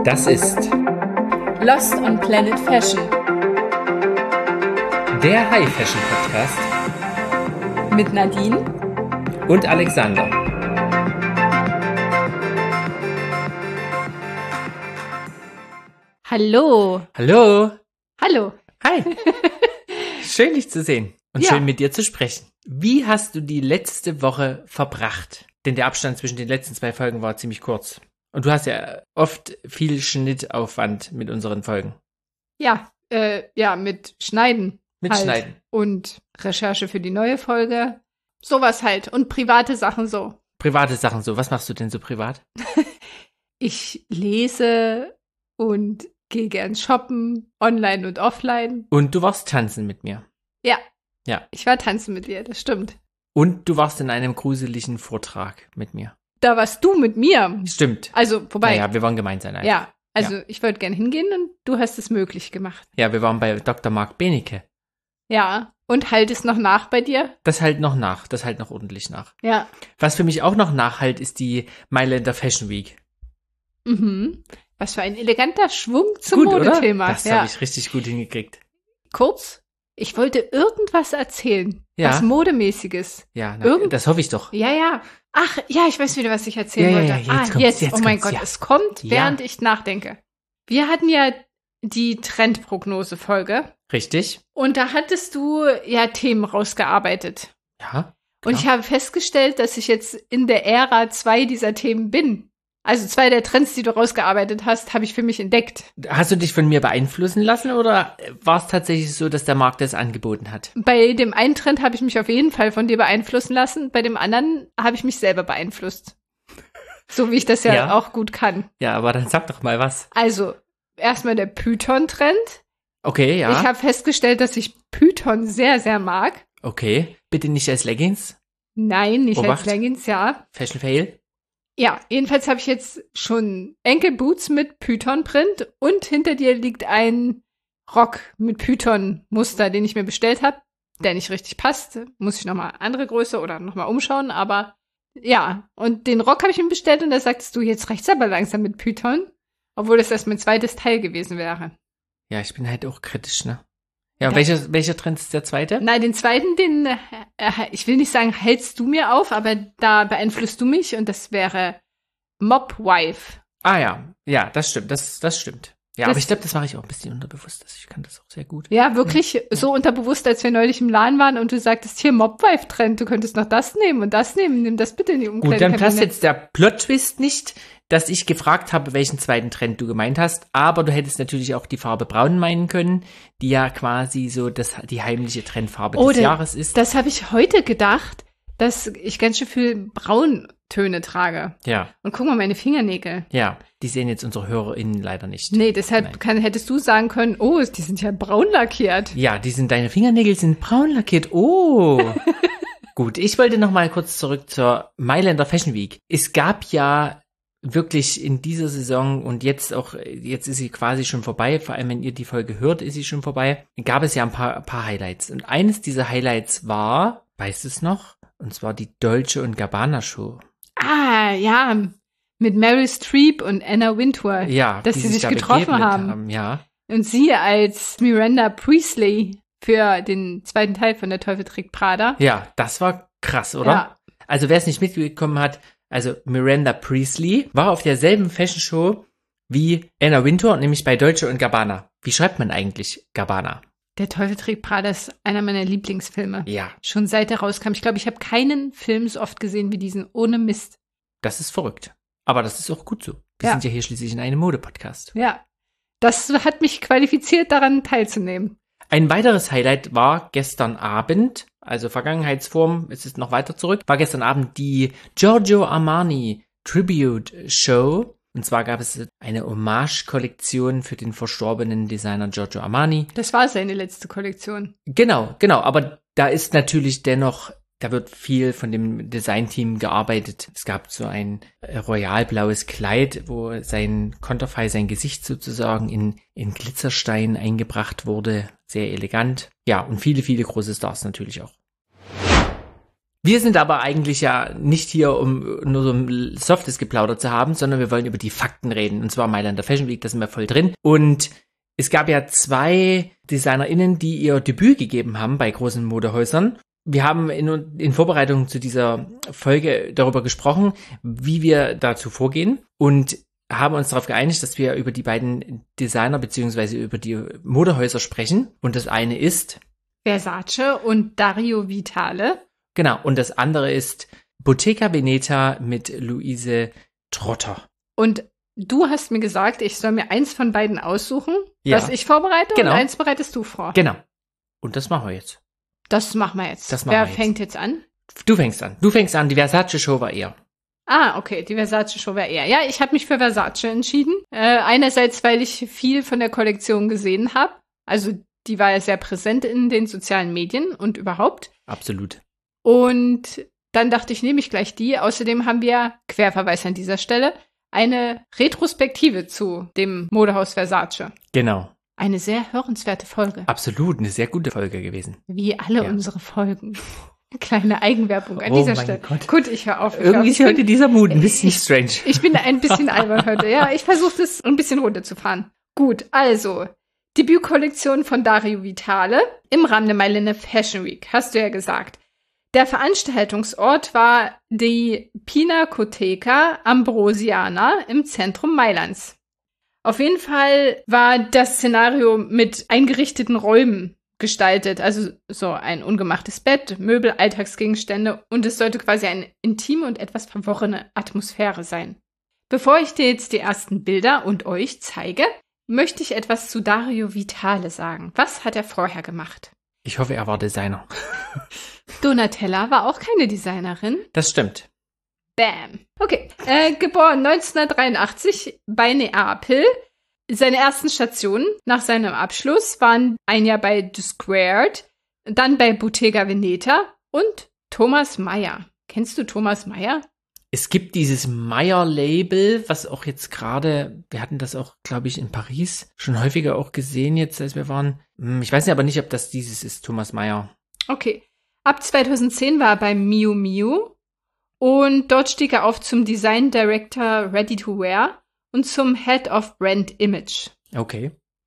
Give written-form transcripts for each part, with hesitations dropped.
Das ist Lost on Planet Fashion, der High Fashion Podcast mit Nadine und Alexander. Hallo. Hallo. Hallo. Hi. Schön, dich zu sehen und Ja. schön mit dir zu sprechen. Wie hast du die letzte Woche verbracht? Denn der Abstand zwischen den letzten 2 Folgen war ziemlich kurz. Und du hast ja oft viel Schnittaufwand mit unseren Folgen. Ja, mit Schneiden. Mit halt. Schneiden. Und Recherche für die neue Folge. Sowas halt. Und private Sachen so. Private Sachen so. Was machst du denn so privat? Ich lese und gehe gern shoppen, online und offline. Und du warst tanzen mit mir. Ja. Ja. Ich war tanzen mit dir, das stimmt. Und du warst in einem gruseligen Vortrag mit mir. Da warst du mit mir. Stimmt. Also, wobei. Ja, wir waren gemeinsam. Ja, also ich wollte gern hingehen und du hast es möglich gemacht. Ja, wir waren bei Dr. Marc Benecke. Ja, und halt es noch nach bei dir? Das halt noch nach, das halt noch ordentlich nach. Ja. Was für mich auch noch nachhalt, ist die Mailänder Fashion Week. Mhm. Was für ein eleganter Schwung zum Gut, Modethema. oder? Das habe ich richtig gut hingekriegt. Kurz, ich wollte irgendwas erzählen. Ja. Was Modemäßiges. Ja, das hoffe ich doch. Ja. Ach, ja, ich weiß wieder, was ich erzählen wollte. Jetzt. Oh mein Gott, es kommt, während ich nachdenke. Wir hatten ja die Trendprognose-Folge. Richtig. Und da hattest du ja Themen rausgearbeitet. Ja. Klar. Und ich habe festgestellt, dass ich jetzt in der Ära 2 dieser Themen bin. Also 2 der Trends, die du rausgearbeitet hast, habe ich für mich entdeckt. Hast du dich von mir beeinflussen lassen oder war es tatsächlich so, dass der Markt das angeboten hat? Bei dem einen Trend habe ich mich auf jeden Fall von dir beeinflussen lassen. Bei dem anderen habe ich mich selber beeinflusst. So wie ich das ja auch gut kann. Ja, aber dann sag doch mal was. Also, erstmal der Python-Trend. Okay, ja. Ich habe festgestellt, dass ich Python sehr, sehr mag. Okay, bitte nicht als Leggings. Nein, nicht Obacht. als Leggings, ja. Fashion Fail. Ja, jedenfalls habe ich jetzt schon Enkelboots mit Python-Print und hinter dir liegt ein Rock mit Python-Muster, den ich mir bestellt habe, der nicht richtig passt. Muss ich nochmal andere Größe oder nochmal umschauen, aber ja. Und den Rock habe ich mir bestellt und da sagtest du, jetzt reicht's aber langsam mit Python, obwohl das erst mein zweites Teil gewesen wäre. Ja, ich bin halt auch kritisch, ne? Ja, und welcher Trend ist der zweite? Nein, den zweiten, ich will nicht sagen, hältst du mir auf, aber da beeinflusst du mich und das wäre Mobwife. Ah ja, das stimmt, das stimmt. Ja, aber ich glaube, das mache ich auch ein bisschen unterbewusst. Ich kann das auch sehr gut. Ja, wirklich so unterbewusst, als wir neulich im Laden waren und du sagtest, hier Mobwife-Trend, du könntest noch das nehmen und das nehmen, nimm das bitte in die Umkleidekabine. Gut, dann passt jetzt der Plot-Twist nicht, dass ich gefragt habe, welchen zweiten Trend du gemeint hast, aber du hättest natürlich auch die Farbe Braun meinen können, die ja quasi so die heimliche Trendfarbe des Jahres ist. Das habe ich heute gedacht, dass ich ganz schön viel Brauntöne trage. Ja. Und guck mal, meine Fingernägel. Ja, die sehen jetzt unsere HörerInnen leider nicht. Nee, deshalb hättest du sagen können, oh, die sind ja braun lackiert. Ja, deine Fingernägel sind braun lackiert. Oh. Gut, ich wollte noch mal kurz zurück zur Mailänder Fashion Week. Es gab ja wirklich in dieser Saison und jetzt ist sie quasi schon vorbei, vor allem wenn ihr die Folge hört, ist sie schon vorbei, gab es ja ein paar Highlights. Und eines dieser Highlights war, weißt du es noch? Und zwar die Dolce & Gabbana Show. Ah, ja, mit Meryl Streep und Anna Wintour. Ja, dass sie sich getroffen haben. Ja. Und sie als Miranda Priestley für den zweiten Teil von Der Teufel trägt Prada. Ja, das war krass, oder? Ja. Also wer es nicht mitbekommen hat, also Miranda Priestley war auf derselben Fashion Show wie Anna Wintour, nämlich bei Dolce & Gabbana. Wie schreibt man eigentlich Gabbana? Der Teufel trägt Prada ist einer meiner Lieblingsfilme. Ja. Schon seit er rauskam. Ich glaube, ich habe keinen Film so oft gesehen wie diesen, ohne Mist. Das ist verrückt. Aber das ist auch gut so. Wir sind ja hier schließlich in einem Mode-Podcast. Ja. Das hat mich qualifiziert, daran teilzunehmen. Ein weiteres Highlight war gestern Abend, also Vergangenheitsform, es ist noch weiter zurück, war gestern Abend die Giorgio Armani Tribute Show. Und zwar gab es eine Hommage-Kollektion für den verstorbenen Designer Giorgio Armani. Das war seine letzte Kollektion. Genau. Aber da ist natürlich dennoch, da wird viel von dem Designteam gearbeitet. Es gab so ein royalblaues Kleid, wo sein Konterfei, sein Gesicht sozusagen in Glitzerstein eingebracht wurde. Sehr elegant. Ja, und viele, viele große Stars natürlich auch. Wir sind aber eigentlich ja nicht hier, um nur so ein softes Geplauder zu haben, sondern wir wollen über die Fakten reden. Und zwar Mailänder Fashion Week, da sind wir voll drin. Und es gab ja 2 DesignerInnen, die ihr Debüt gegeben haben bei großen Modehäusern. Wir haben in Vorbereitung zu dieser Folge darüber gesprochen, wie wir dazu vorgehen und haben uns darauf geeinigt, dass wir über die beiden Designer beziehungsweise über die Modehäuser sprechen. Und das eine ist Versace und Dario Vitale. Genau, und das andere ist Bottega Veneta mit Luise Trotter. Und du hast mir gesagt, ich soll mir eins von beiden aussuchen, Ja. was ich vorbereite, Genau. und eins bereitest du vor. Genau. Und das machen wir jetzt. Das machen wir jetzt. Das machen Wer wir jetzt. fängt jetzt an? Du fängst an. Du fängst an. Die Versace-Show war eher. Ah, okay, die Versace-Show wäre eher. Ja, ich habe mich für Versace entschieden. Einerseits, weil ich viel von der Kollektion gesehen habe. Also die war ja sehr präsent in den sozialen Medien und überhaupt. Absolut. Und dann dachte ich, nehme ich gleich die. Außerdem haben wir, Querverweis an dieser Stelle, eine Retrospektive zu dem Modehaus Versace. Genau. Eine sehr hörenswerte Folge. Absolut. Eine sehr gute Folge gewesen. Wie alle Ja. unsere Folgen. Kleine Eigenwerbung an Oh dieser mein Stelle. Gott. Gut, ich höre auf. Irgendwie ist Ich heute bin- dieser Mut ein bisschen strange. Ich bin ein bisschen albern heute. Ja, ich versuche das ein bisschen runterzufahren. Gut, also, Debütkollektion von Dario Vitale im Rahmen der Mailänder Fashion Week, hast du ja gesagt. Der Veranstaltungsort war die Pinacoteca Ambrosiana im Zentrum Mailands. Auf jeden Fall war das Szenario mit eingerichteten Räumen gestaltet, also so ein ungemachtes Bett, Möbel, Alltagsgegenstände, und es sollte quasi eine intime und etwas verworrene Atmosphäre sein. Bevor ich dir jetzt die ersten Bilder und euch zeige, möchte ich etwas zu Dario Vitale sagen. Was hat er vorher gemacht? Ich hoffe, er war Designer. Donatella war auch keine Designerin. Das stimmt. Bam. Okay. Geboren 1983 bei Neapel. Seine ersten Stationen nach seinem Abschluss waren ein Jahr bei The Squared, dann bei Bottega Veneta und Thomas Meyer. Kennst du Thomas Meyer? Es gibt dieses Meyer-Label, was auch jetzt gerade, wir hatten das auch, glaube ich, in Paris schon häufiger auch gesehen jetzt, als wir waren. Ich weiß aber nicht, ob das dieses ist, Thomas Meyer. Okay. Ab 2010 war er bei Miu Miu und dort stieg er auf zum Design Director Ready to Wear und zum Head of Brand Image. Okay.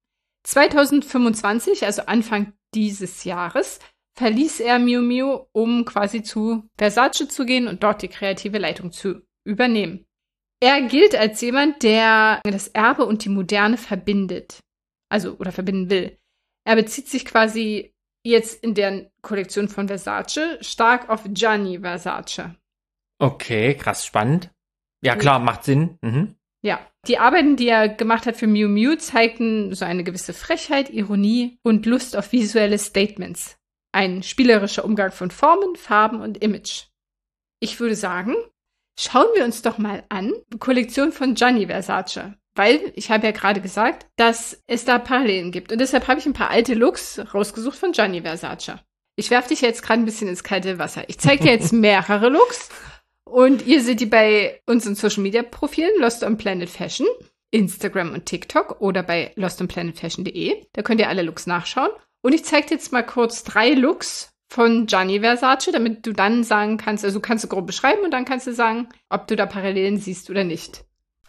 2025, also Anfang dieses Jahres, verließ er Miu Miu, um quasi zu Versace zu gehen und dort die kreative Leitung zu übernehmen. Er gilt als jemand, der das Erbe und die Moderne verbindet. Also, oder verbinden will. Er bezieht sich quasi jetzt in der Kollektion von Versace stark auf Gianni Versace. Okay, krass, spannend. Ja, klar, macht Sinn. Mhm. Ja, die Arbeiten, die er gemacht hat für Miu Miu, zeigten so eine gewisse Frechheit, Ironie und Lust auf visuelle Statements. Ein spielerischer Umgang von Formen, Farben und Image. Ich würde sagen, schauen wir uns doch mal an, die Kollektion von Gianni Versace. Weil, ich habe ja gerade gesagt, dass es da Parallelen gibt. Und deshalb habe ich ein paar alte Looks rausgesucht von Gianni Versace. Ich werfe dich jetzt gerade ein bisschen ins kalte Wasser. Ich zeige dir jetzt mehrere Looks. Und ihr seht die bei unseren Social-Media-Profilen Lost on Planet Fashion, Instagram und TikTok oder bei lostonplanetfashion.de. Da könnt ihr alle Looks nachschauen. Und ich zeige dir jetzt mal kurz 3 Looks von Gianni Versace, damit du dann sagen kannst, also kannst du grob beschreiben und dann kannst du sagen, ob du da Parallelen siehst oder nicht.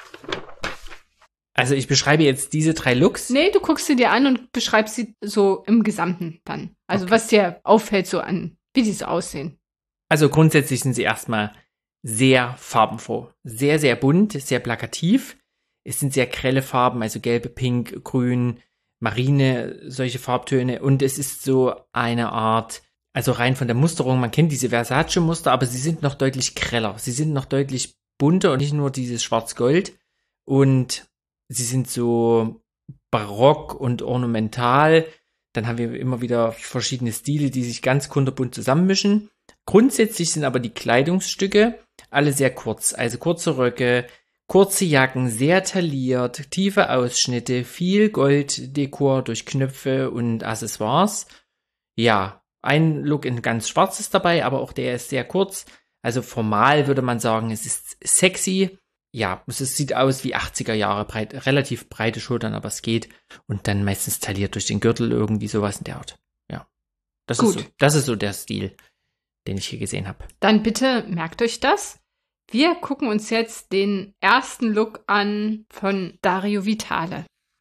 Also ich beschreibe jetzt diese 3 Looks. Nee, du guckst sie dir an und beschreibst sie so im Gesamten dann. Also Okay. was dir auffällt so an, wie die so aussehen. Also grundsätzlich sind sie erstmal sehr farbenfroh. Sehr, sehr bunt, sehr plakativ. Es sind sehr grelle Farben, also gelb, pink, grün, marine, solche Farbtöne. Und es ist so eine Art, also rein von der Musterung, man kennt diese Versace-Muster, aber sie sind noch deutlich greller. Sie sind noch deutlich bunter und nicht nur dieses Schwarz-Gold. Und sie sind so barock und ornamental. Dann haben wir immer wieder verschiedene Stile, die sich ganz kunterbunt zusammenmischen. Grundsätzlich sind aber die Kleidungsstücke alle sehr kurz. Also kurze Röcke, kurze Jacken, sehr tailliert, tiefe Ausschnitte, viel Golddekor durch Knöpfe und Accessoires. Ja, ein Look in ganz schwarz ist dabei, aber auch der ist sehr kurz. Also formal würde man sagen, es ist sexy. Ja, es sieht aus wie 80er Jahre breit, relativ breite Schultern, aber es geht. Und dann meistens tailliert durch den Gürtel irgendwie sowas in der Art. Ja. Das Gut. ist so der Stil. den ich hier gesehen habe. Dann bitte merkt euch das. Wir gucken uns jetzt den ersten Look an von Dario Vitale.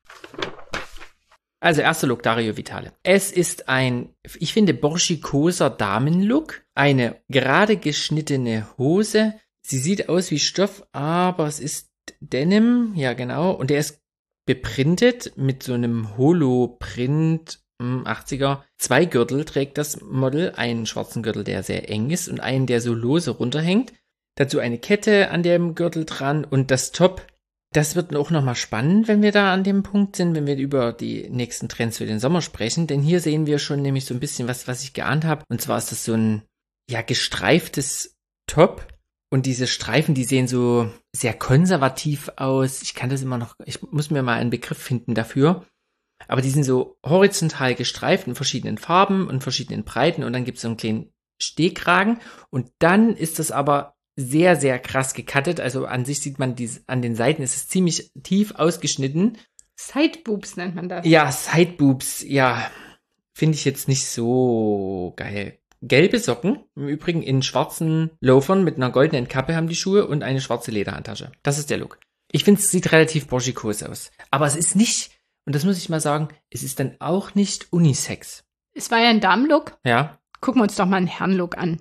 Also erster Look, Dario Vitale. Es ist ein, ich finde, burschikoser Damenlook. Eine gerade geschnittene Hose. Sie sieht aus wie Stoff, aber es ist Denim, ja genau. Und der ist beprintet mit so einem Holo-Print 80er. 2 Gürtel trägt das Model. Einen schwarzen Gürtel, der sehr eng ist und einen, der so lose runterhängt. Dazu eine Kette an dem Gürtel dran und das Top. Das wird auch nochmal spannend, wenn wir da an dem Punkt sind, wenn wir über die nächsten Trends für den Sommer sprechen. Denn hier sehen wir schon nämlich so ein bisschen was ich geahnt habe. Und zwar ist das so ein, ja, gestreiftes Top. Und diese Streifen, die sehen so sehr konservativ aus. Ich kann das immer noch, ich muss mir mal einen Begriff finden dafür. Aber die sind so horizontal gestreift in verschiedenen Farben und verschiedenen Breiten. Und dann gibt es so einen kleinen Stehkragen. Und dann ist das aber sehr, sehr krass gecuttet. Also an sich sieht man, an den Seiten ist es ziemlich tief ausgeschnitten. Sideboobs nennt man das. Ja, Sideboobs, ja, finde ich jetzt nicht so geil. Gelbe Socken, im Übrigen in schwarzen Loafern mit einer goldenen Kappe haben die Schuhe und eine schwarze Lederhandtasche. Das ist der Look. Ich finde, es sieht relativ burschikos aus. Aber es ist nicht, und das muss ich mal sagen, es ist dann auch nicht Unisex. Es war ja ein Damenlook. Ja. Gucken wir uns doch mal einen Herrenlook an.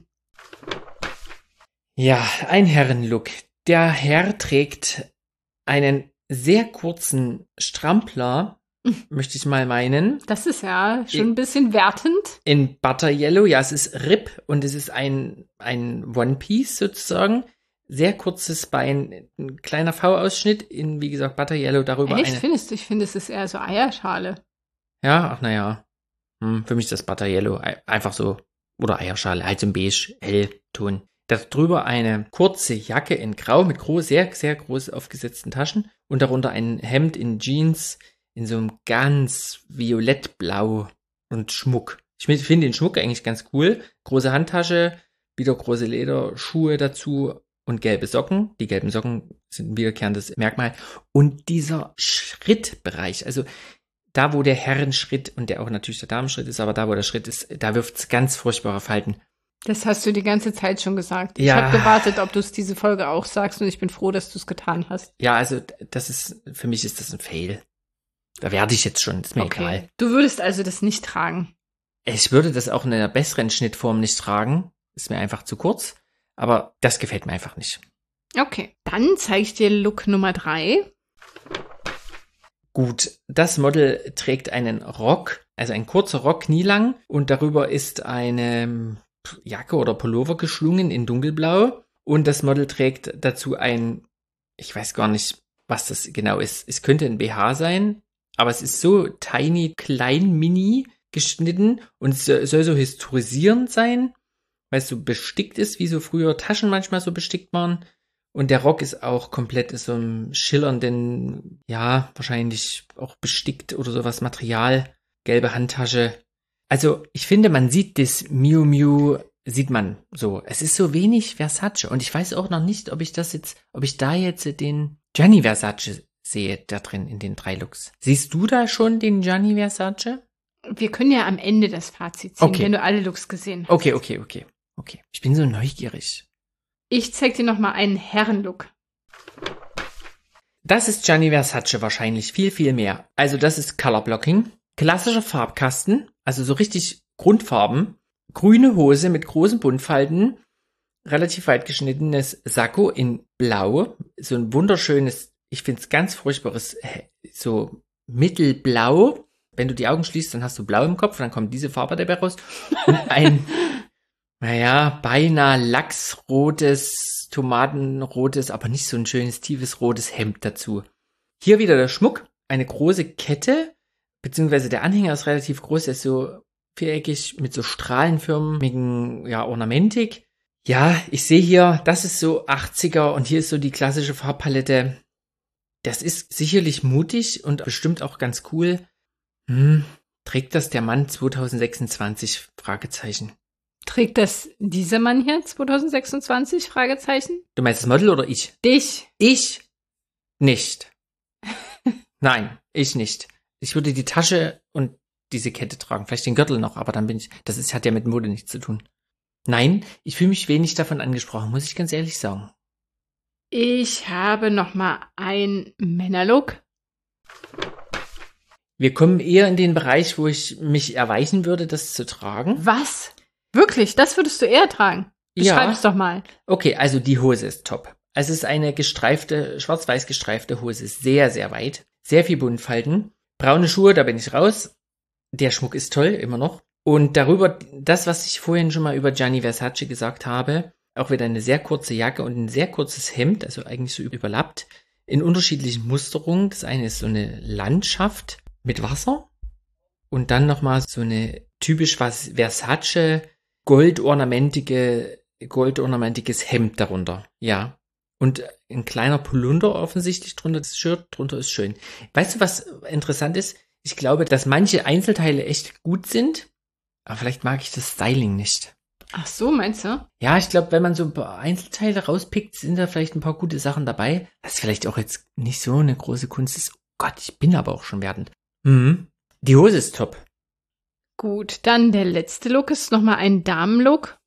Ja, ein Herrenlook. Der Herr trägt einen sehr kurzen Strampler, möchte ich mal meinen. Das ist ja schon ein bisschen wertend. In Butter Yellow, ja, es ist Rip und es ist ein One-Piece sozusagen. Sehr kurzes Bein, ein kleiner V-Ausschnitt in, wie gesagt, Butter Yellow, darüber Echt, findest du? Ich finde, es ist eher so Eierschale. Ja, ach naja. Für mich ist das Butter Yellow einfach so, oder Eierschale, halt so ein beige, Hellton. Darüber eine kurze Jacke in Grau mit sehr, sehr groß aufgesetzten Taschen und darunter ein Hemd in Jeans in so einem ganz violettblau und Schmuck. Ich finde den Schmuck eigentlich ganz cool. Große Handtasche, wieder große Lederschuhe dazu und gelbe Socken. Die gelben Socken sind ein wiederkehrendes Merkmal. Und dieser Schrittbereich, also da, wo der Herrenschritt und der auch natürlich der Damenschritt ist, aber da, wo der Schritt ist, da wirft es ganz furchtbare Falten. Das hast du die ganze Zeit schon gesagt. Ja. Ich habe gewartet, ob du es diese Folge auch sagst und ich bin froh, dass du es getan hast. Ja, also für mich ist das ein Fail. Da werde ich jetzt schon, ist mir egal. Du würdest also das nicht tragen? Ich würde das auch in einer besseren Schnittform nicht tragen. Ist mir einfach zu kurz. Aber das gefällt mir einfach nicht. Okay, dann zeige ich dir Look Nummer 3. Gut, das Model trägt einen Rock, also ein kurzer Rock, knielang. Und darüber ist eine Jacke oder Pullover geschlungen in dunkelblau. Und das Model trägt dazu ich weiß gar nicht, was das genau ist. Es könnte ein BH sein, aber es ist so tiny, klein, mini geschnitten und es soll so historisierend sein, weil es so bestickt ist, wie so früher Taschen manchmal so bestickt waren. Und der Rock ist auch komplett in so einem schillernden, ja, wahrscheinlich auch bestickt oder sowas Material, gelbe Handtasche. Also ich finde, man sieht das Miu Miu, sieht man so. Es ist so wenig Versace und ich weiß auch noch nicht, ob ich da jetzt den Gianni Versace sehe da drin in den 3 Looks. Siehst du da schon den Gianni Versace? Wir können ja am Ende das Fazit ziehen, wenn du alle Looks gesehen hast. Okay. Ich bin so neugierig. Ich zeig dir noch mal einen Herrenlook. Das ist Gianni Versace wahrscheinlich viel, viel mehr. Also das ist Color Blocking. Klassischer Farbkasten, also so richtig Grundfarben. Grüne Hose mit großen Buntfalten. Relativ weit geschnittenes Sakko in Blau. So ein wunderschönes, ich finde es ganz furchtbares, so mittelblau. Wenn du die Augen schließt, dann hast du blau im Kopf, dann kommt diese Farbe dabei raus. Und ein, beinahe lachsrotes, tomatenrotes, aber nicht so ein schönes, tiefes rotes Hemd dazu. Hier wieder der Schmuck, eine große Kette, beziehungsweise der Anhänger ist relativ groß, der ist so viereckig mit so strahlenförmigen, Ornamentik. Ja, ich sehe hier, das ist so 80er und hier ist so die klassische Farbpalette. Das ist sicherlich mutig und bestimmt auch ganz cool. Trägt das der Mann 2026? Fragezeichen. Trägt das dieser Mann hier 2026? Fragezeichen. Du meinst das Model oder ich? Dich. Ich nicht. Nein, ich nicht. Ich würde die Tasche und diese Kette tragen, vielleicht den Gürtel noch, aber dann hat ja mit Mode nichts zu tun. Nein, ich fühle mich wenig davon angesprochen, muss ich ganz ehrlich sagen. Ich habe noch mal ein Männerlook. Wir kommen eher in den Bereich, wo ich mich erweichen würde, das zu tragen. Was? Wirklich? Das würdest du eher tragen? Beschreib es doch mal. Okay, also die Hose ist top. Es ist eine gestreifte, schwarz-weiß gestreifte Hose, sehr, sehr weit. Sehr viel Buntfalten. Braune Schuhe, da bin ich raus. Der Schmuck ist toll, immer noch. Und darüber, das, was ich vorhin schon mal über Gianni Versace gesagt habe, auch wieder eine sehr kurze Jacke und ein sehr kurzes Hemd, also eigentlich so überlappt, in unterschiedlichen Musterungen. Das eine ist so eine Landschaft mit Wasser und dann nochmal so eine typisch Versace goldornamentiges Hemd darunter, ja. Und ein kleiner Polunder offensichtlich drunter, das Shirt drunter ist schön. Weißt du, was interessant ist? Ich glaube, dass manche Einzelteile echt gut sind, aber vielleicht mag ich das Styling nicht. Ach so, meinst du? Ja, ich glaube, wenn man so ein paar Einzelteile rauspickt, sind da vielleicht ein paar gute Sachen dabei. Das vielleicht auch jetzt nicht so eine große Kunst ist. Oh Gott, ich bin aber auch schon werdend. Die Hose ist top. Gut, dann der letzte Look ist nochmal ein Damenlook.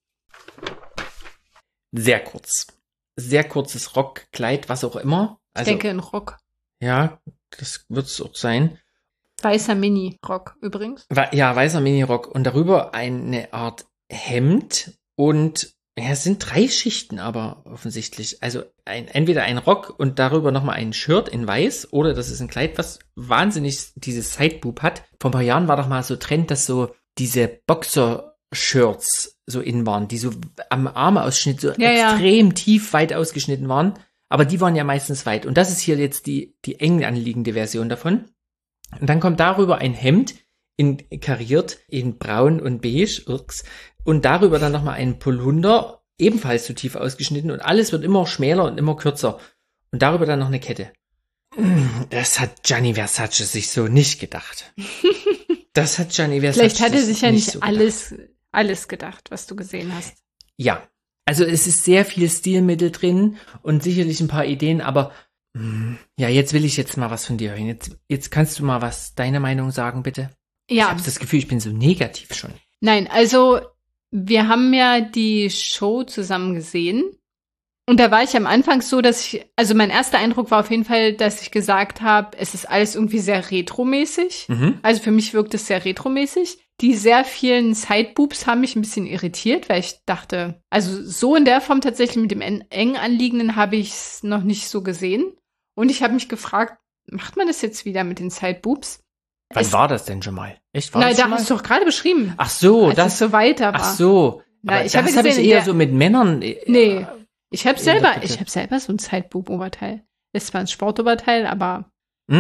Sehr kurz. Sehr kurzes Rockkleid, was auch immer. Also, Ich denke ein Rock. Ja, das wird es auch sein. Weißer Mini-Rock übrigens. Ja, weißer Minirock und darüber eine Art Hemd und ja, es sind 3 Schichten aber offensichtlich. Also entweder ein Rock und darüber nochmal ein Shirt in weiß oder das ist ein Kleid, was wahnsinnig dieses Sideboob hat. Vor ein paar Jahren war doch mal so Trend, dass so diese Boxer-Shirts so in waren, die so am Armeausschnitt so extrem tief weit ausgeschnitten waren. Aber die waren ja meistens weit. Und das ist hier jetzt die eng anliegende Version davon. Und dann kommt darüber ein Hemd kariert in braun und beige, und darüber dann nochmal ein Polunder, ebenfalls so tief ausgeschnitten und alles wird immer schmäler und immer kürzer. Und darüber dann noch eine Kette. Das hat Gianni Versace sich so nicht gedacht. Das hat Gianni Versace Vielleicht hat er sich ja nicht so alles gedacht, was du gesehen hast. Ja, also es ist sehr viel Stilmittel drin und sicherlich ein paar Ideen, aber ja, jetzt will ich jetzt mal was von dir hören. Jetzt kannst du mal deine Meinung sagen, bitte. Ja. Ich habe das Gefühl, ich bin so negativ schon. Nein, also wir haben ja die Show zusammen gesehen und da war ich am Anfang so, also mein erster Eindruck war auf jeden Fall, dass ich gesagt habe, es ist alles irgendwie sehr retromäßig. Also für mich wirkt es sehr retromäßig. Die sehr vielen Sideboobs haben mich ein bisschen irritiert, weil ich dachte, also so in der Form tatsächlich mit dem eng anliegenden habe ich es noch nicht so gesehen. Und ich habe mich gefragt, macht man das jetzt wieder mit den Sideboobs? Wann war das denn schon mal? Echt? War Nein, das da schon mal? hast du doch gerade beschrieben. Ach so, als es so weiter war. Ach so. Na, Aber ich habe das habe ich gesehen, eher so mit Männern. Nee, ich habe selber interpretiert. so ein Sideboob-Oberteil. Ist zwar ein Sportoberteil, aber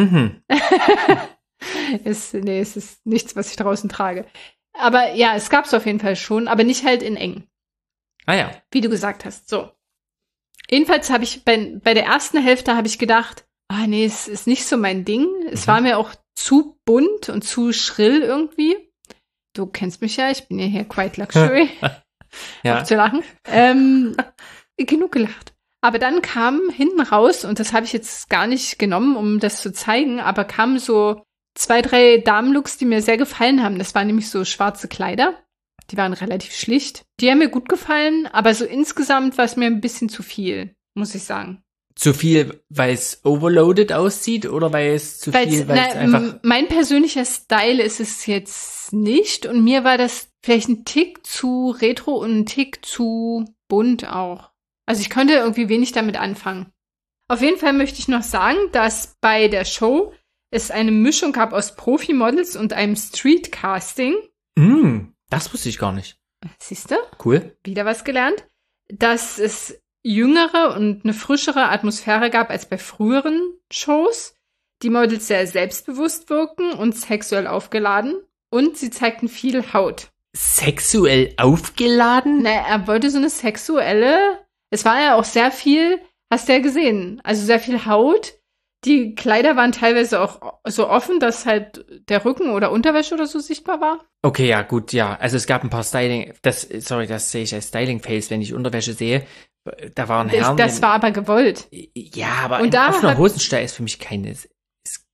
es ist nichts, was ich draußen trage. Aber ja, es gab's auf jeden Fall schon, aber nicht halt in eng. Ah ja. Wie du gesagt hast. So. Jedenfalls habe ich bei der ersten Hälfte habe ich gedacht, nee, es ist nicht so mein Ding. Es war mir auch zu bunt und zu schrill irgendwie. Du kennst mich ja, ich bin ja hier quite luxury. Ja. Auf zu lachen. Genug gelacht. Aber dann kam hinten raus, und das habe ich jetzt gar nicht genommen, um das zu zeigen, aber kamen so 2, 3 Damenlooks, die mir sehr gefallen haben. Das waren nämlich so schwarze Kleider. Die waren relativ schlicht. Die haben mir gut gefallen, aber so insgesamt war es mir ein bisschen zu viel, muss ich sagen. Zu viel, weil es overloaded aussieht oder weil es zu viel, weil es einfach... Mein persönlicher Style ist es jetzt nicht, und mir war das vielleicht ein Tick zu retro und ein Tick zu bunt auch. Also ich konnte irgendwie wenig damit anfangen. Auf jeden Fall möchte ich noch sagen, dass bei der Show es eine Mischung gab aus Profi-Models und einem Street-Casting. Das wusste ich gar nicht. Siehst du? Cool. Wieder was gelernt. Dass es jüngere und eine frischere Atmosphäre gab als bei früheren Shows. Die Models sehr selbstbewusst wirken und sexuell aufgeladen. Und sie zeigten viel Haut. Sexuell aufgeladen? Na, er wollte so eine sexuelle... Es war ja auch sehr viel, hast du ja gesehen, also sehr viel Haut. Die Kleider waren teilweise auch so offen, dass halt der Rücken oder Unterwäsche oder so sichtbar war. Okay, ja, gut, ja. Also es gab ein paar das sehe ich als Styling-Fails, wenn ich Unterwäsche sehe. Da waren Herren. Das war aber gewollt. Ja, aber und da offener Hosenstall ist für mich keine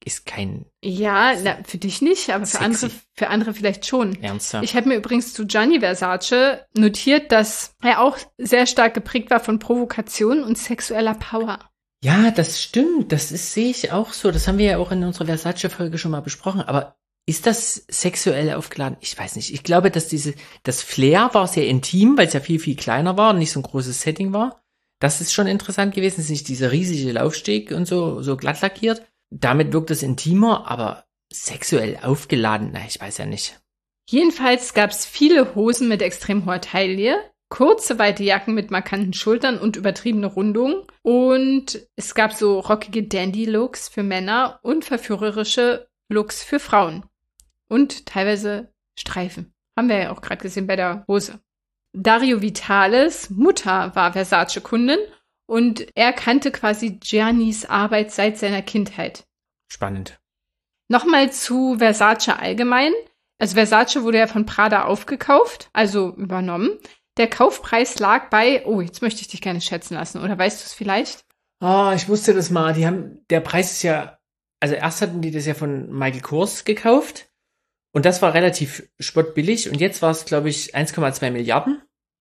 ist kein Ja, für dich nicht, aber Sexy. für andere vielleicht schon. Ernster. Ich habe mir übrigens zu Gianni Versace notiert, dass er auch sehr stark geprägt war von Provokation und sexueller Power. Ja, das stimmt. Sehe ich auch so. Das haben wir ja auch in unserer Versace-Folge schon mal besprochen. Aber ist das sexuell aufgeladen? Ich weiß nicht. Ich glaube, dass das Flair war sehr intim, weil es ja viel, viel kleiner war und nicht so ein großes Setting war. Das ist schon interessant gewesen. Es ist nicht dieser riesige Laufsteg und so glatt lackiert. Damit wirkt es intimer, aber sexuell aufgeladen, na, ich weiß ja nicht. Jedenfalls gab es viele Hosen mit extrem hoher Taille, kurze, weite Jacken mit markanten Schultern und übertriebene Rundungen. Und es gab so rockige Dandy-Looks für Männer und verführerische Looks für Frauen. Und teilweise Streifen. Haben wir ja auch gerade gesehen bei der Hose. Dario Vitales Mutter war Versace-Kundin und er kannte quasi Giannis Arbeit seit seiner Kindheit. Spannend. Nochmal zu Versace allgemein. Also Versace wurde ja von Prada aufgekauft, also übernommen. Der Kaufpreis lag bei, jetzt möchte ich dich gerne schätzen lassen, oder weißt du es vielleicht? Ich wusste das mal. Der Preis ist ja, also erst hatten die das ja von Michael Kors gekauft und das war relativ spottbillig und jetzt war es, glaube ich, 1,2 Milliarden.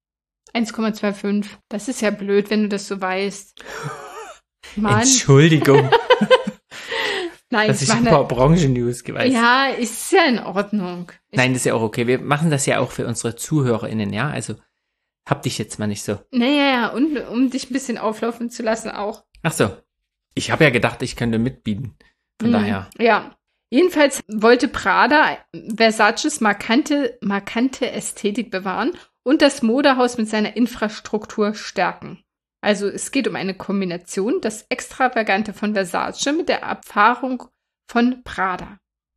1,25. Das ist ja blöd, wenn du das so weißt. Mann. Entschuldigung. Nein, dass ich ein paar Branchen-News weiß. Ja, ist ja in Ordnung. Nein, das ist ja auch okay. Wir machen das ja auch für unsere ZuhörerInnen, ja? Also hab dich jetzt mal nicht so. Naja, und um dich ein bisschen auflaufen zu lassen auch. Ach so. Ich habe ja gedacht, ich könnte mitbieten. Von daher. Ja. Jedenfalls wollte Prada Versaces markante Ästhetik bewahren und das Modehaus mit seiner Infrastruktur stärken. Also es geht um eine Kombination, das Extravagante von Versace mit der Erfahrung von Prada.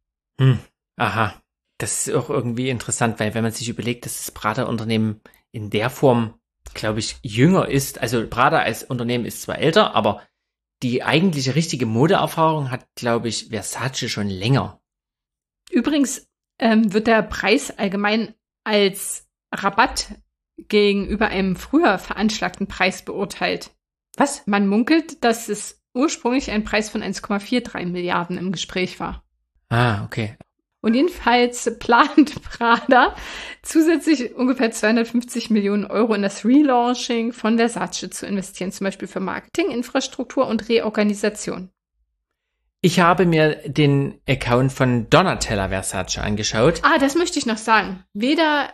Aha. Das ist auch irgendwie interessant, weil wenn man sich überlegt, dass das Prada-Unternehmen in der Form, glaube ich, jünger ist. Also Prada als Unternehmen ist zwar älter, aber die eigentliche richtige Modeerfahrung hat, glaube ich, Versace schon länger. Übrigens wird der Preis allgemein als Rabatt gegenüber einem früher veranschlagten Preis beurteilt. Was? Man munkelt, dass es ursprünglich ein Preis von 1,43 Milliarden im Gespräch war. Ah, okay. Und jedenfalls plant Prada zusätzlich ungefähr 250 Millionen Euro in das Relaunching von Versace zu investieren, zum Beispiel für Marketing, Infrastruktur und Reorganisation. Ich habe mir den Account von Donatella Versace angeschaut. Das möchte ich noch sagen. Weder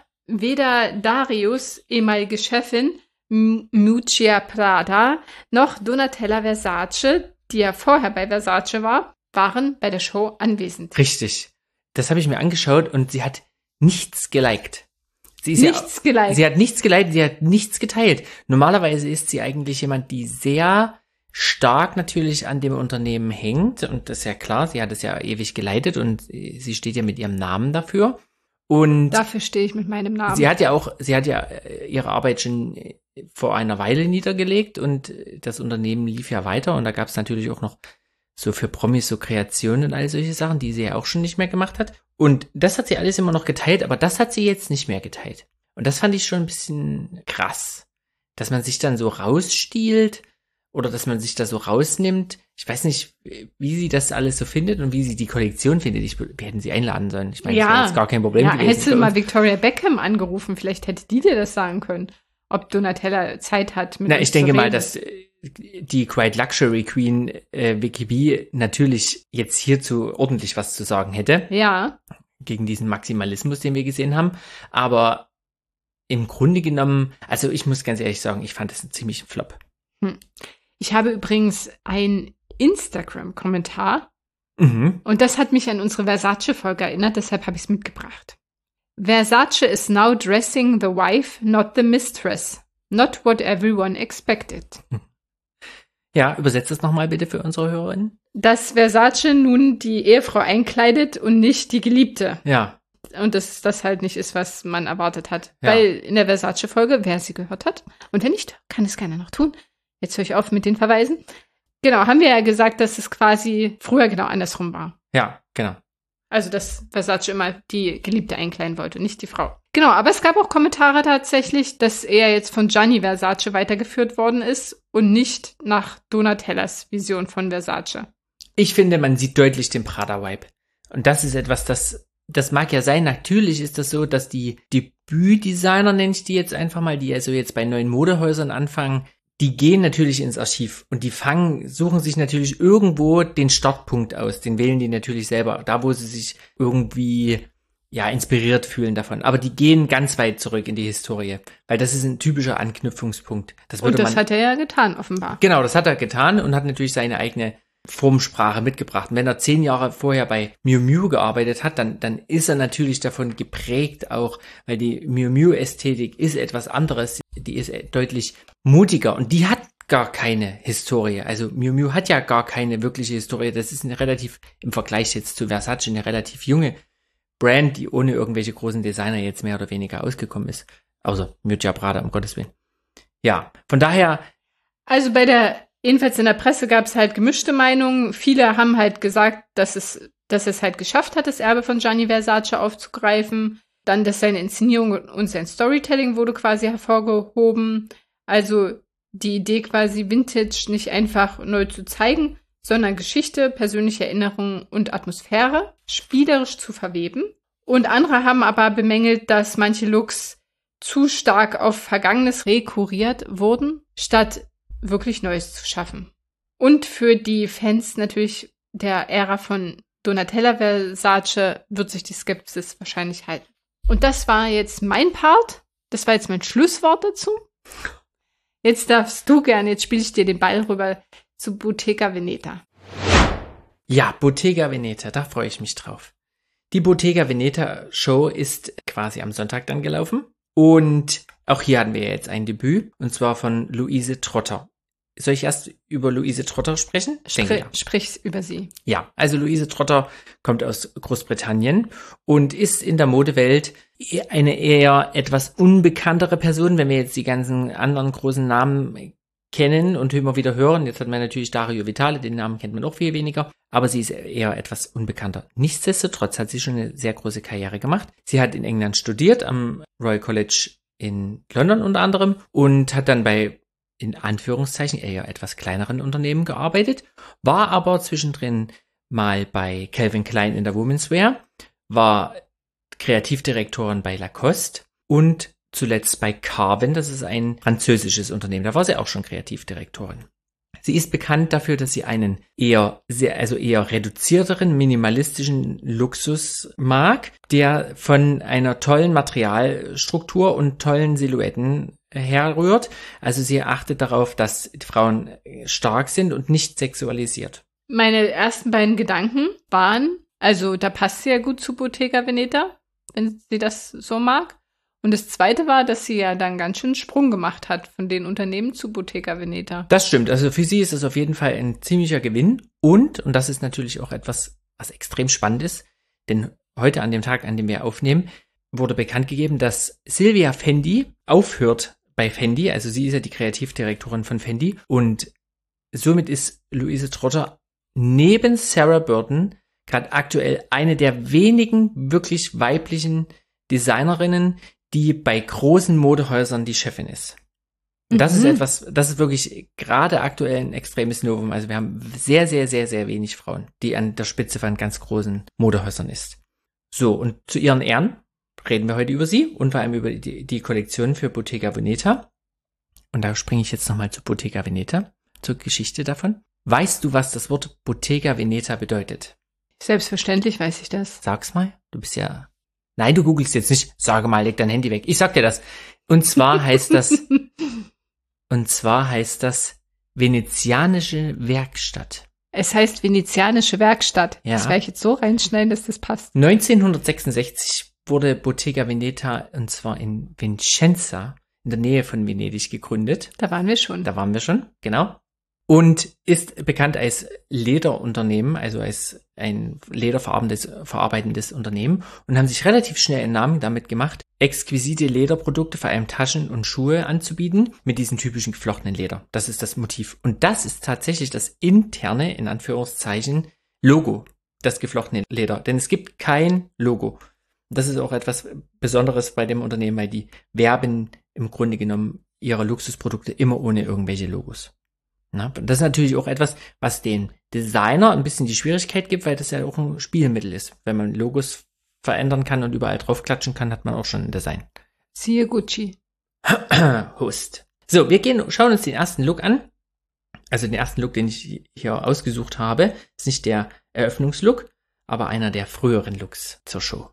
Darius, ehemalige Chefin, Miuccia Prada, noch Donatella Versace, die ja vorher bei Versace war, waren bei der Show anwesend. Richtig. Das habe ich mir angeschaut und sie hat nichts geliked. Sie hat nichts geliked, sie hat nichts geteilt. Normalerweise ist sie eigentlich jemand, die sehr stark natürlich an dem Unternehmen hängt. Und das ist ja klar, sie hat es ja ewig geleitet und sie steht ja mit ihrem Namen dafür. Und dafür stehe ich mit meinem Namen. Sie hat ja ihre Arbeit schon vor einer Weile niedergelegt und das Unternehmen lief ja weiter und da gab es natürlich auch noch so für Promis so Kreationen und all solche Sachen, die sie ja auch schon nicht mehr gemacht hat. Und das hat sie alles immer noch geteilt, aber das hat sie jetzt nicht mehr geteilt. Und das fand ich schon ein bisschen krass, dass man sich dann so rausstiehlt oder dass man sich da so rausnimmt. Ich weiß nicht, wie sie das alles so findet und wie sie die Kollektion findet. Wir hätten sie einladen sollen. Ich meine, das wäre jetzt gar kein Problem gewesen. Hättest du mal Victoria Beckham angerufen, vielleicht hätte die dir das sagen können, ob Donatella Zeit hat, mit uns ich denke zu mal, reden. dass die Quiet Luxury Queen Vicky B natürlich jetzt hierzu ordentlich was zu sagen hätte. Ja. Gegen diesen Maximalismus, den wir gesehen haben. Aber im Grunde genommen, also ich muss ganz ehrlich sagen, ich fand das einen ziemlichen Flop. Ich habe übrigens einen Instagram-Kommentar und das hat mich an unsere Versace-Folge erinnert, deshalb habe ich es mitgebracht. Versace is now dressing the wife, not the mistress. Not what everyone expected. Ja, übersetzt das nochmal bitte für unsere HörerInnen. Dass Versace nun die Ehefrau einkleidet und nicht die Geliebte. Ja. Und dass das halt nicht ist, was man erwartet hat. Ja. Weil in der Versace-Folge, wer sie gehört hat und wer nicht, kann es gerne noch tun. Jetzt höre ich auf mit den Verweisen. Genau, haben wir ja gesagt, dass es quasi früher genau andersrum war. Ja, genau. Also, dass Versace immer die Geliebte einkleiden wollte, nicht die Frau. Genau, aber es gab auch Kommentare tatsächlich, dass er jetzt von Gianni Versace weitergeführt worden ist und nicht nach Donatellas Vision von Versace. Ich finde, man sieht deutlich den Prada-Vibe. Und das ist etwas, das mag ja sein. Natürlich ist das so, dass die Debütdesigner, nenne ich die jetzt einfach mal, die also jetzt bei neuen Modehäusern anfangen, die gehen natürlich ins Archiv und die suchen sich natürlich irgendwo den Startpunkt aus. Den wählen die natürlich selber, da wo sie sich irgendwie inspiriert fühlen davon. Aber die gehen ganz weit zurück in die Historie, weil das ist ein typischer Anknüpfungspunkt. Und das hat er ja getan, offenbar. Genau, das hat er getan und hat natürlich seine eigene Formsprache mitgebracht. Und wenn er 10 Jahre vorher bei Miu Miu gearbeitet hat, dann ist er natürlich davon geprägt auch, weil die Miu Miu Ästhetik ist etwas anderes. Die ist deutlich mutiger und die hat gar keine Historie. Also Miu Miu hat ja gar keine wirkliche Historie. Das ist im Vergleich jetzt zu Versace eine relativ junge Brand, die ohne irgendwelche großen Designer jetzt mehr oder weniger ausgekommen ist. Außer Miuccia Prada, um Gottes Willen. Ja, von daher. Also jedenfalls in der Presse gab es halt gemischte Meinungen. Viele haben halt gesagt, dass es halt geschafft hat, das Erbe von Gianni Versace aufzugreifen. Dann, dass seine Inszenierung und sein Storytelling wurde quasi hervorgehoben. Also die Idee quasi Vintage nicht einfach neu zu zeigen, sondern Geschichte, persönliche Erinnerungen und Atmosphäre spielerisch zu verweben. Und andere haben aber bemängelt, dass manche Looks zu stark auf Vergangenes rekurriert wurden, statt wirklich Neues zu schaffen. Und für die Fans natürlich der Ära von Donatella Versace wird sich die Skepsis wahrscheinlich halten. Und das war jetzt mein Part. Das war jetzt mein Schlusswort dazu. Jetzt darfst du gerne, jetzt spiele ich dir den Ball rüber zu Bottega Veneta. Ja, Bottega Veneta, da freue ich mich drauf. Die Bottega Veneta Show ist quasi am Sonntag dann gelaufen. Und auch hier hatten wir jetzt ein Debüt, und zwar von Louise Trotter. Soll ich erst über Louise Trotter sprechen? Sprich über sie. Ja, also Louise Trotter kommt aus Großbritannien und ist in der Modewelt eine eher etwas unbekanntere Person, wenn wir jetzt die ganzen anderen großen Namen kennen und immer wieder hören. Jetzt hat man natürlich Dario Vitale, den Namen kennt man auch viel weniger, aber sie ist eher etwas unbekannter. Nichtsdestotrotz hat sie schon eine sehr große Karriere gemacht. Sie hat in England studiert, am Royal College in London unter anderem, und hat dann bei, in Anführungszeichen, eher etwas kleineren Unternehmen gearbeitet, war aber zwischendrin mal bei Calvin Klein in der Women's Wear, war Kreativdirektorin bei Lacoste und zuletzt bei Carven, das ist ein französisches Unternehmen, da war sie auch schon Kreativdirektorin. Sie ist bekannt dafür, dass sie einen eher reduzierteren, minimalistischen Luxus mag, der von einer tollen Materialstruktur und tollen Silhouetten herrührt. Also sie achtet darauf, dass die Frauen stark sind und nicht sexualisiert. Meine ersten beiden Gedanken waren, also da passt sie ja gut zu Bottega Veneta, wenn sie das so mag. Und das Zweite war, dass sie ja dann ganz schön einen Sprung gemacht hat von den Unternehmen zu Bottega Veneta. Das stimmt. Also für sie ist es auf jeden Fall ein ziemlicher Gewinn. Und das ist natürlich auch etwas, was extrem spannend ist, denn heute an dem Tag, an dem wir aufnehmen, wurde bekannt gegeben, dass Silvia Fendi aufhört bei Fendi. Also sie ist ja die Kreativdirektorin von Fendi. Und somit ist Louise Trotter neben Sarah Burton gerade aktuell eine der wenigen wirklich weiblichen Designerinnen, die bei großen Modehäusern die Chefin ist. Und das ist etwas, das ist wirklich gerade aktuell ein extremes Novum. Also wir haben sehr, sehr, sehr, sehr wenig Frauen, die an der Spitze von ganz großen Modehäusern ist. So, und zu ihren Ehren reden wir heute über sie und vor allem über die Kollektion für Bottega Veneta. Und da springe ich jetzt nochmal zu Bottega Veneta, zur Geschichte davon. Weißt du, was das Wort Bottega Veneta bedeutet? Selbstverständlich weiß ich das. Sag's mal, du bist ja... Nein, du googelst jetzt nicht. Sage mal, leg dein Handy weg. Ich sag dir das. Und zwar heißt das venezianische Werkstatt. Es heißt venezianische Werkstatt. Ja. Das werde ich jetzt so reinschneiden, dass das passt. 1966 wurde Bottega Veneta, und zwar in Vicenza, in der Nähe von Venedig, gegründet. Da waren wir schon, genau. Und ist bekannt als Lederunternehmen, also als ein lederverarbeitendes Unternehmen, und haben sich relativ schnell einen Namen damit gemacht, exquisite Lederprodukte, vor allem Taschen und Schuhe anzubieten, mit diesem typischen geflochtenen Leder. Das ist das Motiv. Und das ist tatsächlich das interne, in Anführungszeichen, Logo, das geflochtene Leder. Denn es gibt kein Logo. Das ist auch etwas Besonderes bei dem Unternehmen, weil die werben im Grunde genommen ihre Luxusprodukte immer ohne irgendwelche Logos. Na, das ist natürlich auch etwas, was den Designer ein bisschen die Schwierigkeit gibt, weil das ja auch ein Spielmittel ist. Wenn man Logos verändern kann und überall draufklatschen kann, hat man auch schon ein Design. Siehe Gucci. Host. So, schauen uns den ersten Look an. Also den ersten Look, den ich hier ausgesucht habe, ist nicht der Eröffnungslook, aber einer der früheren Looks zur Show.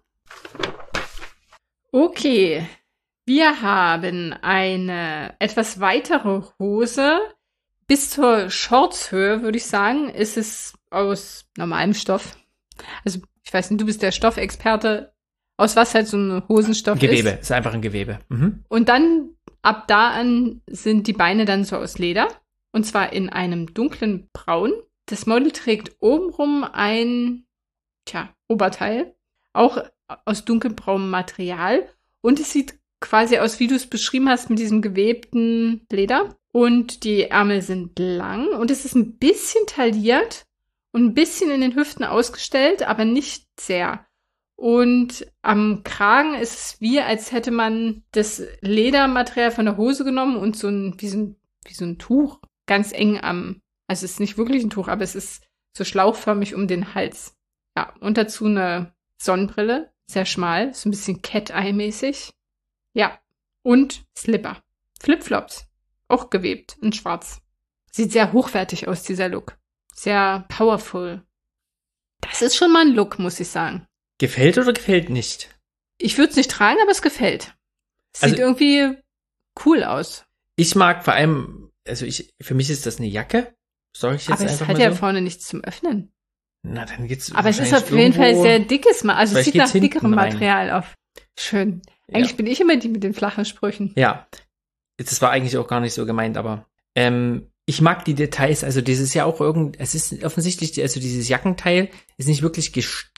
Okay, wir haben eine etwas weitere Hose. Bis zur Shortshöhe, würde ich sagen, ist es aus normalem Stoff. Also, ich weiß nicht, du bist der Stoffexperte. Aus was halt so ein Hosenstoff Gewebe, ist. ist einfach ein Gewebe. Mhm. Und dann, ab da an, sind die Beine dann so aus Leder. Und zwar in einem dunklen Braun. Das Model trägt obenrum ein, Oberteil. Auch aus dunkelbraunem Material. Und es sieht quasi aus, wie du es beschrieben hast, mit diesem gewebten Leder. Und die Ärmel sind lang und es ist ein bisschen tailliert und ein bisschen in den Hüften ausgestellt, aber nicht sehr. Und am Kragen ist es wie, als hätte man das Ledermaterial von der Hose genommen und wie so ein Tuch ganz eng also es ist nicht wirklich ein Tuch, aber es ist so schlauchförmig um den Hals. Ja, und dazu eine Sonnenbrille, sehr schmal, so ein bisschen Cat-Eye-mäßig. Ja, und Slipper, Flipflops. Auch gewebt, in schwarz. Sieht sehr hochwertig aus, dieser Look. Sehr powerful. Das ist schon mal ein Look, muss ich sagen. Gefällt oder gefällt nicht? Ich würde es nicht tragen, aber es gefällt. Sieht irgendwie cool aus. Ich mag vor allem, für mich ist das eine Jacke. Soll ich jetzt aber einfach es hat mal ja so? vorne nichts zum Öffnen. Na, dann geht's. Aber es ist auf jeden Fall sehr dickes, also es sieht nach hinten dickerem rein. Material auf. Schön. Eigentlich bin ich immer die mit den flachen Sprüchen. Ja. Das war eigentlich auch gar nicht so gemeint, aber ich mag die Details, also dieses ja auch es ist offensichtlich, also dieses Jackenteil ist nicht wirklich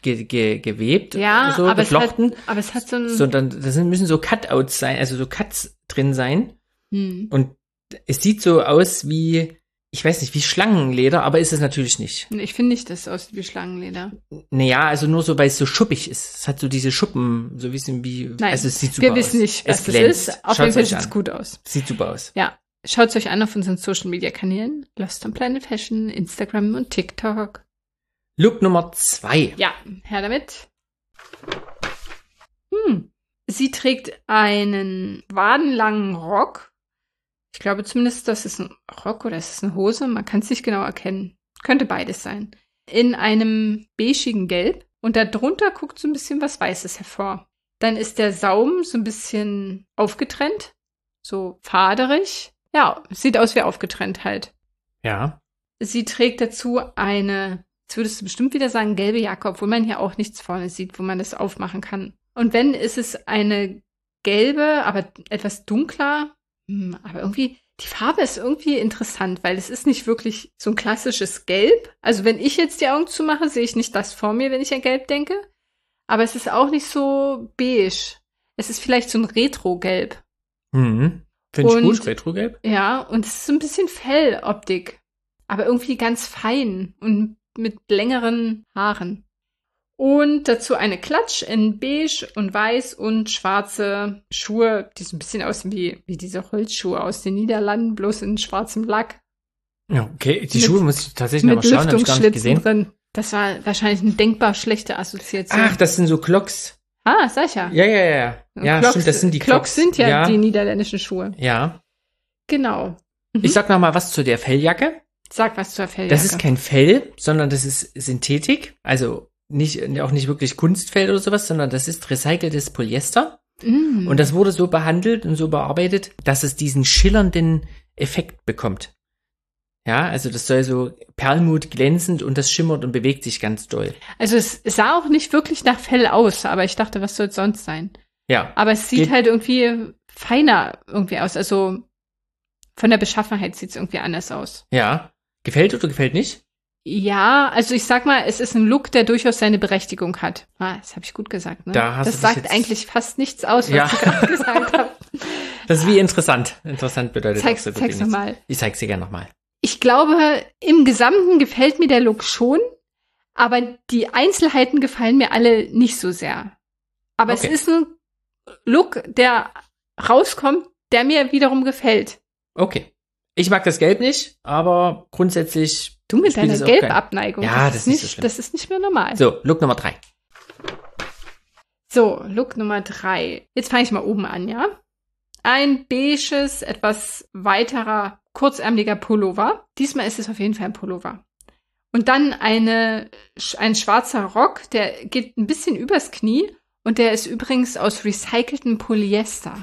gewebt, ja, so aber geflochten, aber es hat so ein... sondern müssen so Cutouts sein, also so Cuts drin sein. Und es sieht so aus wie, ich weiß nicht, wie Schlangenleder, aber ist es natürlich nicht. Ich finde nicht, dass es aussieht wie Schlangenleder. Naja, also nur so, weil es so schuppig ist. Es hat so diese Schuppen, so wie, Nein, also es sieht super aus. Wir wissen nicht, was das ist. Auf jeden Fall sieht es gut aus. Sieht super aus. Ja, schaut es euch an auf unseren Social-Media-Kanälen. Lost on Planet Fashion, Instagram und TikTok. Look Nummer 2. Ja, her damit. Sie trägt einen wadenlangen Rock. Ich glaube zumindest, das ist ein Rock oder ist es eine Hose. Man kann es nicht genau erkennen. Könnte beides sein. In einem beigigen Gelb. Und darunter guckt so ein bisschen was Weißes hervor. Dann ist der Saum so ein bisschen aufgetrennt. So faderig. Ja, sieht aus wie aufgetrennt halt. Ja. Sie trägt dazu eine, jetzt würdest du bestimmt wieder sagen, gelbe Jacke, obwohl man hier auch nichts vorne sieht, wo man das aufmachen kann. Und wenn, ist es eine gelbe, aber etwas dunkler. Aber irgendwie, die Farbe ist irgendwie interessant, weil es ist nicht wirklich so ein klassisches Gelb. Also wenn ich jetzt die Augen zumache, sehe ich nicht das vor mir, wenn ich an Gelb denke. Aber es ist auch nicht so beige. Es ist vielleicht so ein Retro-Gelb. Finde ich gut, Retro-Gelb. Ja, und es ist so ein bisschen Felloptik. Aber irgendwie ganz fein und mit längeren Haaren. Und dazu eine Klatsch in beige und weiß und schwarze Schuhe, die so ein bisschen aussehen wie diese Holzschuhe aus den Niederlanden, bloß in schwarzem Lack. Ja, okay, die Schuhe muss ich tatsächlich noch mal schauen, habe ich gar nicht gesehen. Drin. Das war wahrscheinlich eine denkbar schlechte Assoziation. Ach, das sind so Clogs. Ah, sag ich ja. Ja. Ja, Clogs, stimmt, das sind die Clogs. Sind ja die niederländischen Schuhe. Ja. Genau. Ich sag noch mal was zu der Felljacke. Sag was zur Felljacke. Das ist kein Fell, sondern das ist Synthetik. Also auch nicht wirklich Kunstfell oder sowas, sondern das ist recyceltes Polyester. Und das wurde so behandelt und so bearbeitet, dass es diesen schillernden Effekt bekommt. Ja, also das soll so Perlmut glänzend und das schimmert und bewegt sich ganz doll. Also es sah auch nicht wirklich nach Fell aus, aber ich dachte, was soll es sonst sein? Ja. Aber es sieht halt irgendwie feiner irgendwie aus. Also von der Beschaffenheit sieht es irgendwie anders aus. Ja. Gefällt oder gefällt nicht? Ja, also ich sag mal, es ist ein Look, der durchaus seine Berechtigung hat. Das habe ich gut gesagt, ne? Das sagt eigentlich fast nichts aus, was ich gerade gesagt habe. Das ist wie interessant. Interessant bedeutet zeig's nochmal. Ich zeig's dir gerne nochmal. Ich glaube, im Gesamten gefällt mir der Look schon, aber die Einzelheiten gefallen mir alle nicht so sehr. Aber es ist ein Look, der rauskommt, der mir wiederum gefällt. Okay. Ich mag das Gelb nicht, aber grundsätzlich. Du mit spielt deiner es auch Gelbabneigung. Ja, das ist nicht so schlimm. Das ist nicht mehr normal. So, Look Nummer 3. So, Look Nummer 3. Jetzt fange ich mal oben an, ja? Ein beiges, etwas weiterer, kurzärmeliger Pullover. Diesmal ist es auf jeden Fall ein Pullover. Und dann ein schwarzer Rock, der geht ein bisschen übers Knie und der ist übrigens aus recyceltem Polyester.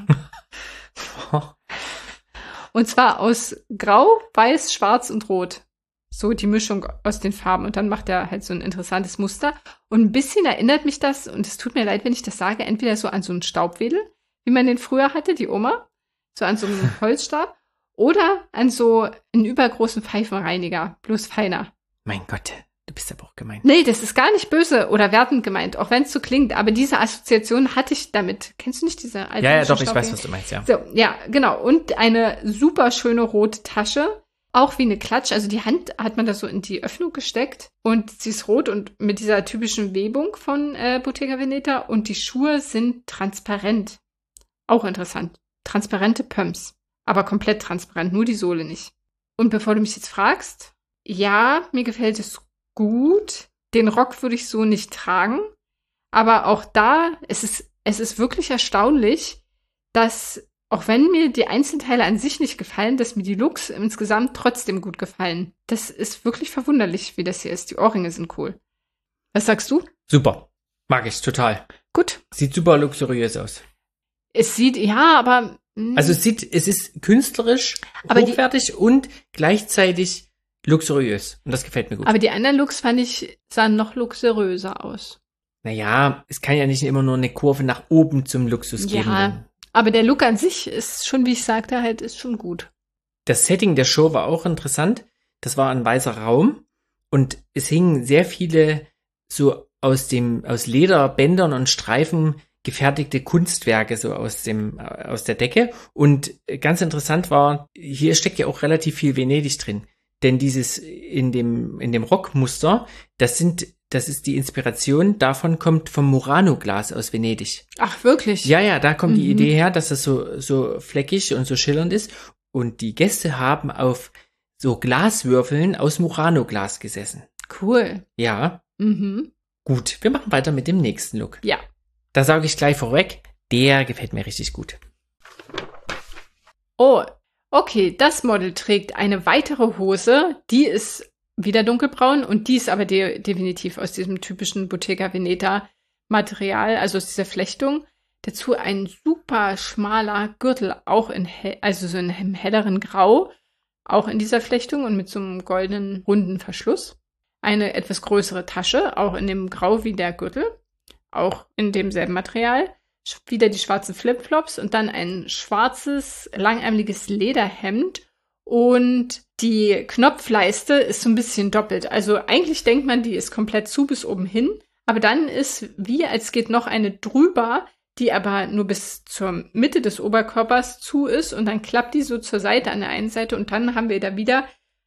Und zwar aus Grau, Weiß, Schwarz und Rot. So die Mischung aus den Farben. Und dann macht er halt so ein interessantes Muster. Und ein bisschen erinnert mich das, und es tut mir leid, wenn ich das sage, entweder so an so einen Staubwedel, wie man den früher hatte, die Oma, so an so einem Holzstab, oder an so einen übergroßen Pfeifenreiniger, bloß feiner. Mein Gott, du bist aber auch gemein. Nee, das ist gar nicht böse oder wertend gemeint, auch wenn es so klingt. Aber diese Assoziation hatte ich damit. Kennst du nicht diese alte Ja, doch, ich Staubwedel? weiß, was du meinst, ja. So, ja, genau. Und eine super schöne rote Tasche. Auch wie eine Klatsch. Also die Hand hat man da so in die Öffnung gesteckt. Und sie ist rot und mit dieser typischen Webung von Bottega Veneta. Und die Schuhe sind transparent. Auch interessant. Transparente Pumps. Aber komplett transparent, nur die Sohle nicht. Und bevor du mich jetzt fragst, ja, mir gefällt es gut. Den Rock würde ich so nicht tragen. Aber auch da, es ist wirklich erstaunlich, dass, auch wenn mir die Einzelteile an sich nicht gefallen, dass mir die Looks insgesamt trotzdem gut gefallen. Das ist wirklich verwunderlich, wie das hier ist. Die Ohrringe sind cool. Was sagst du? Super. Mag ich total. Gut. Sieht super luxuriös aus. Es sieht, ja, aber... Also es ist künstlerisch, aber hochwertig und gleichzeitig luxuriös. Und das gefällt mir gut. Aber die anderen Looks fand ich, sahen noch luxuriöser aus. Naja, es kann ja nicht immer nur eine Kurve nach oben zum Luxus geben. Ja, aber der Look an sich ist schon, wie ich sagte, halt, ist schon gut. Das Setting der Show war auch interessant. Das war ein weißer Raum und es hingen sehr viele so aus Lederbändern und Streifen gefertigte Kunstwerke so aus der Decke. Und ganz interessant war, hier steckt ja auch relativ viel Venedig drin. Denn dieses in dem Rockmuster, das ist die Inspiration, davon kommt vom Murano-Glas aus Venedig. Ach, wirklich? Ja, da kommt die Idee her, dass das so fleckig und so schillernd ist. Und die Gäste haben auf so Glaswürfeln aus Murano-Glas gesessen. Cool. Ja. Mhm. Gut, wir machen weiter mit dem nächsten Look. Ja. Da sage ich gleich vorweg, der gefällt mir richtig gut. Oh, okay, das Model trägt eine weitere Hose, die ist wieder dunkelbraun und die ist aber definitiv aus diesem typischen Bottega Veneta Material, also aus dieser Flechtung. Dazu ein super schmaler Gürtel, auch so in einem helleren Grau, auch in dieser Flechtung und mit so einem goldenen runden Verschluss. Eine etwas größere Tasche, auch in dem Grau wie der Gürtel, auch in demselben Material. Wieder die schwarzen Flipflops und dann ein schwarzes, langärmeliges Lederhemd. Und die Knopfleiste ist so ein bisschen doppelt. Also eigentlich denkt man, die ist komplett zu bis oben hin. Aber dann ist als geht noch eine drüber, die aber nur bis zur Mitte des Oberkörpers zu ist. Und dann klappt die so zur Seite an der einen Seite. Und dann haben wir da wieder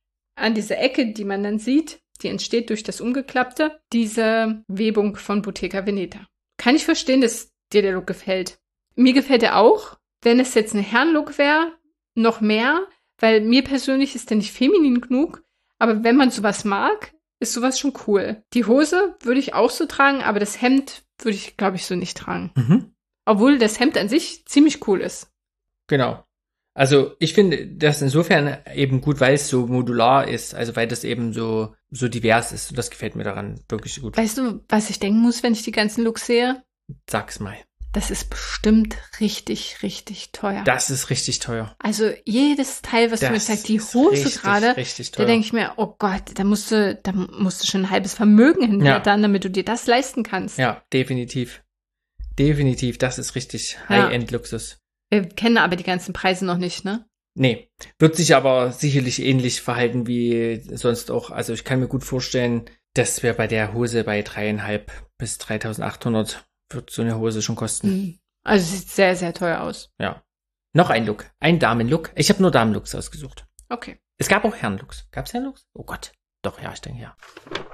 an dieser Ecke, die man dann sieht, die entsteht durch das Umgeklappte, diese Webung von Bottega Veneta. Kann ich verstehen, dass dir der Look gefällt. Mir gefällt er auch, wenn es jetzt ein Herrenlook wäre, noch mehr, weil mir persönlich ist der nicht feminin genug, aber wenn man sowas mag, ist sowas schon cool. Die Hose würde ich auch so tragen, aber das Hemd würde ich, glaube ich, so nicht tragen. Mhm. Obwohl das Hemd an sich ziemlich cool ist. Genau. Also ich finde das insofern eben gut, weil es so modular ist, also weil das eben so divers ist und das gefällt mir daran wirklich gut. Weißt du, was ich denken muss, wenn ich die ganzen Looks sehe? Sag's mal. Das ist bestimmt richtig, richtig teuer. Das ist richtig teuer. Also jedes Teil, was du mir sagst, die Hose gerade, da denke ich mir, oh Gott, da musst du schon ein halbes Vermögen hinblättern, damit du dir das leisten kannst. Ja, definitiv. Definitiv, das ist richtig High-End-Luxus. Wir kennen aber die ganzen Preise noch nicht, ne? Nee, wird sich aber sicherlich ähnlich verhalten wie sonst auch. Also ich kann mir gut vorstellen, dass wir bei der Hose bei 3.500 bis 3.800 wird so eine Hose schon kosten. Also sieht sehr, sehr teuer aus. Ja. Noch ein Look, ein Damenlook. Ich habe nur Damenlooks ausgesucht. Okay. Es gab auch Herrenlooks. Gab es Herrenlooks? Oh Gott. Doch, ja, ich denke ja.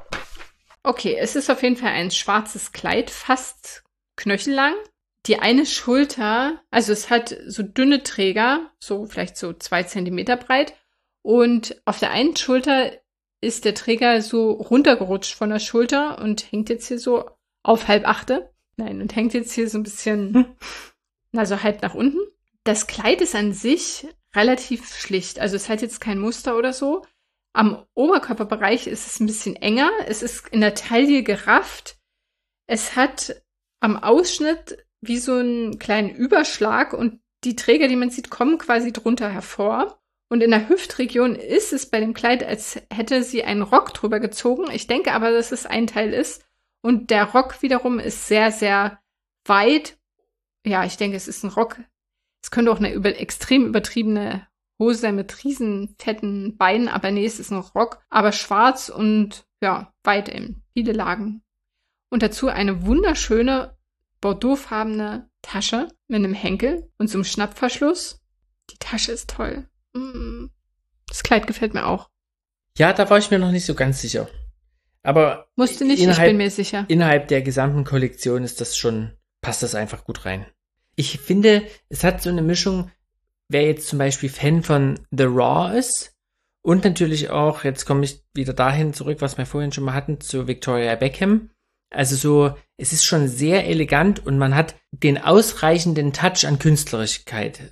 Okay, es ist auf jeden Fall ein schwarzes Kleid, fast knöchellang. Die eine Schulter, also es hat so dünne Träger, so vielleicht so 2 Zentimeter breit Und auf der einen Schulter ist der Träger so runtergerutscht von der Schulter und hängt jetzt hier so auf 7/8. Nein, und hängt jetzt hier so ein bisschen, also halb nach unten. Das Kleid ist an sich relativ schlicht. Also es hat jetzt kein Muster oder so. Am Oberkörperbereich ist es ein bisschen enger. Es ist in der Taille gerafft. Es hat am Ausschnitt wie so einen kleinen Überschlag und die Träger, die man sieht, kommen quasi drunter hervor. Und in der Hüftregion ist es bei dem Kleid, als hätte sie einen Rock drüber gezogen. Ich denke aber, dass es ein Teil ist. Und der Rock wiederum ist sehr, sehr weit. Ja, ich denke, es ist ein Rock. Es könnte auch eine extrem übertriebene Hose sein mit riesen fetten Beinen, aber nee, es ist ein Rock. Aber schwarz und ja, weit eben. Viele Lagen. Und dazu eine wunderschöne bordeauxfarbene Tasche mit einem Henkel und so einem Schnappverschluss. Die Tasche ist toll. Das Kleid gefällt mir auch. Ja, da war ich mir noch nicht so ganz sicher. Aber musste nicht, ich bin mir sicher. Innerhalb der gesamten Kollektion passt das einfach gut rein. Ich finde, es hat so eine Mischung, wer jetzt zum Beispiel Fan von The Raw ist und natürlich auch, jetzt komme ich wieder dahin zurück, was wir vorhin schon mal hatten, zu Victoria Beckham. Also so, es ist schon sehr elegant und man hat den ausreichenden Touch an Künstlerischen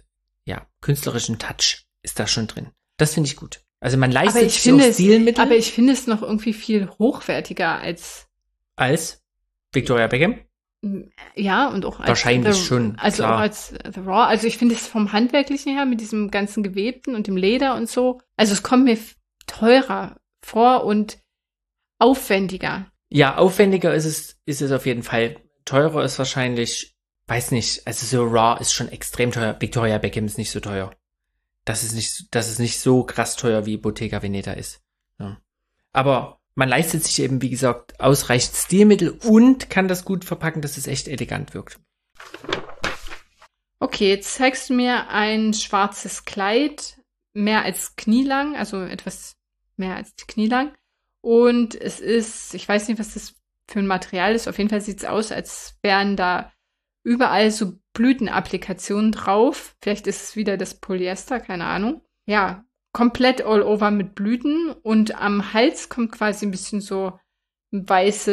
Touch ist da schon drin. Das finde ich gut. Also man leistet sich auch Stilmittel. Aber ich finde es noch irgendwie viel hochwertiger als Victoria Beckham? Ja, und auch als wahrscheinlich schon. Also klar. Auch als The Raw. Also ich finde es vom Handwerklichen her mit diesem ganzen Gewebten und dem Leder und so. Also es kommt mir teurer vor und aufwendiger. Ja, aufwendiger ist es auf jeden Fall. Teurer ist wahrscheinlich, weiß nicht, also so Raw ist schon extrem teuer. Victoria Beckham ist nicht so teuer. Das ist nicht so krass teuer, wie Bottega Veneta ist. Ja. Aber man leistet sich eben, wie gesagt, ausreichend Stilmittel und kann das gut verpacken, dass es echt elegant wirkt. Okay, jetzt zeigst du mir ein schwarzes Kleid, mehr als knielang, also etwas mehr als knielang. Und es ist, ich weiß nicht, was das für ein Material ist, auf jeden Fall sieht es aus, als wären da überall so Blütenapplikationen drauf. Vielleicht ist es wieder das Polyester, keine Ahnung. Ja, komplett all over mit Blüten und am Hals kommt quasi ein bisschen so ein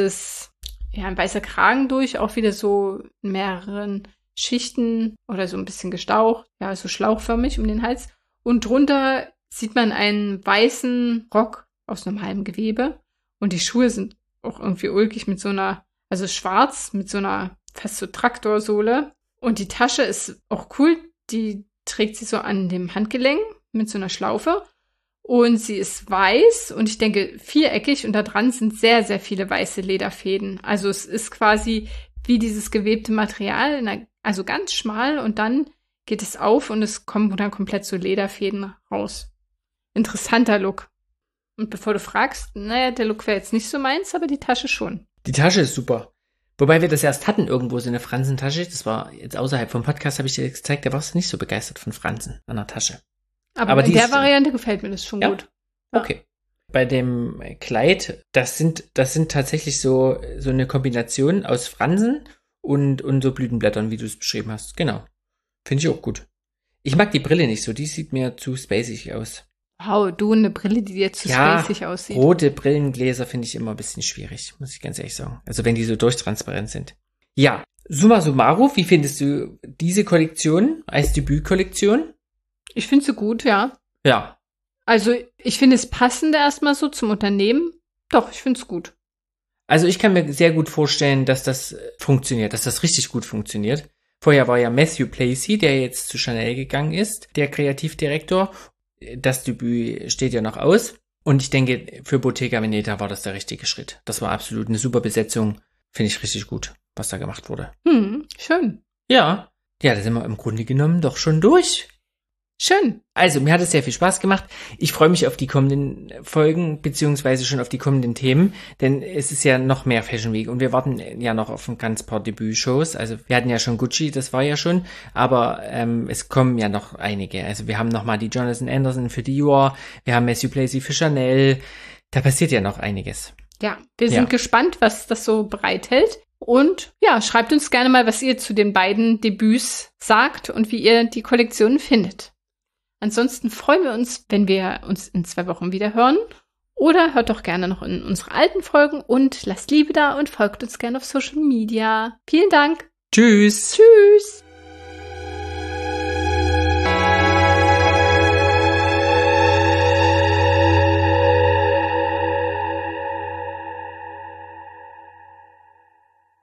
weißer Kragen durch, auch wieder so in mehreren Schichten oder so ein bisschen gestaucht, ja, so schlauchförmig um den Hals. Und drunter sieht man einen weißen Rock aus normalem Gewebe und die Schuhe sind auch irgendwie ulkig mit so einer, also schwarz mit so einer fast so Traktorsohle. Und die Tasche ist auch cool, die trägt sie so an dem Handgelenk mit so einer Schlaufe. Und sie ist weiß und ich denke viereckig und da dran sind sehr, sehr viele weiße Lederfäden. Also es ist quasi wie dieses gewebte Material, also ganz schmal und dann geht es auf und es kommen dann komplett so Lederfäden raus. Interessanter Look. Und bevor du fragst, naja, der Look wäre jetzt nicht so meins, aber die Tasche schon. Die Tasche ist super. Wobei wir das erst hatten irgendwo, so eine Fransentasche. Das war jetzt außerhalb vom Podcast, habe ich dir gezeigt, da warst du nicht so begeistert von Fransen an der Tasche. Aber in der Variante gefällt mir das schon gut. Ja. Okay. Bei dem Kleid, das sind tatsächlich so eine Kombination aus Fransen und so Blütenblättern, wie du es beschrieben hast. Genau. Finde ich auch gut. Ich mag die Brille nicht so, die sieht mir zu spacig aus. Wow, du eine Brille, die dir zu spacig aussieht. Rote Brillengläser finde ich immer ein bisschen schwierig, muss ich ganz ehrlich sagen. Also wenn die so durchtransparent sind. Ja, summa summarum, wie findest du diese Kollektion als Debütkollektion? Ich finde sie gut, ja. Ja. Also ich finde es passend erstmal so zum Unternehmen. Doch, ich finde es gut. Also ich kann mir sehr gut vorstellen, dass das funktioniert, dass das richtig gut funktioniert. Vorher war ja Matthew Placey, der jetzt zu Chanel gegangen ist, der Kreativdirektor. Das Debüt steht ja noch aus. Und ich denke, für Bottega Veneta war das der richtige Schritt. Das war absolut eine super Besetzung. Finde ich richtig gut, was da gemacht wurde. Schön. Ja, da sind wir im Grunde genommen doch schon durch. Schön. Also, mir hat es sehr viel Spaß gemacht. Ich freue mich auf die kommenden Folgen, beziehungsweise schon auf die kommenden Themen, denn es ist ja noch mehr Fashion Week und wir warten ja noch auf ein ganz paar Debütshows. Also, wir hatten ja schon Gucci, das war ja schon, aber es kommen ja noch einige. Also, wir haben nochmal die Jonathan Anderson für Dior, wir haben Matthew Placey für Chanel. Da passiert ja noch einiges. Ja, wir sind gespannt, was das so bereithält. Und ja, schreibt uns gerne mal, was ihr zu den beiden Debüts sagt und wie ihr die Kollektion findet. Ansonsten freuen wir uns, wenn wir uns in 2 Wochen wieder hören. Oder hört doch gerne noch in unsere alten Folgen und lasst Liebe da und folgt uns gerne auf Social Media. Vielen Dank. Tschüss. Tschüss.